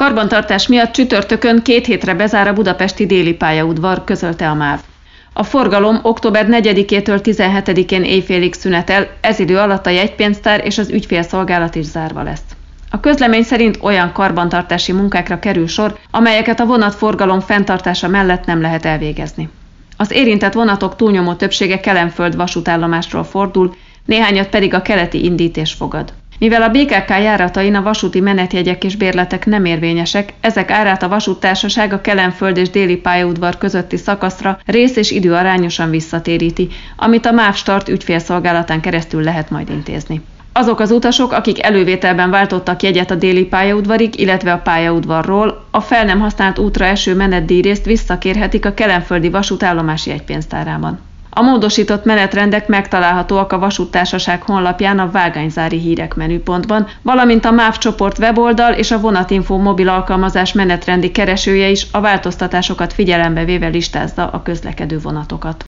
Karbantartás miatt csütörtökön 2 hétre bezár a budapesti déli pályaudvar, közölte a MÁV. A forgalom október 4-től 17-én éjfélig szünetel, ez idő alatt a jegypénztár és az ügyfélszolgálat is zárva lesz. A közlemény szerint olyan karbantartási munkákra kerül sor, amelyeket a vonatforgalom fenntartása mellett nem lehet elvégezni. Az érintett vonatok túlnyomó többsége Kelenföld vasútállomásról fordul, néhányat pedig a keleti indítés fogad. Mivel a BKK járatain a vasúti menetjegyek és bérletek nem érvényesek, ezek árát a vasúttársaság a Kelenföld és déli pályaudvar közötti szakaszra rész- és időarányosan visszatéríti, amit a MÁV Start ügyfélszolgálatán keresztül lehet majd intézni. Azok az utasok, akik elővételben váltottak jegyet a déli pályaudvarig, illetve a pályaudvarról, a fel nem használt útra eső menetdíjrészt visszakérhetik a kelenföldi vasútállomás jegypénztárában. A módosított menetrendek megtalálhatóak a vasúttársaság honlapján a vágányzári hírek menüpontban, valamint a MÁV csoport weboldal és a Vonatinfo mobil alkalmazás menetrendi keresője is a változtatásokat figyelembe véve listázza a közlekedő vonatokat.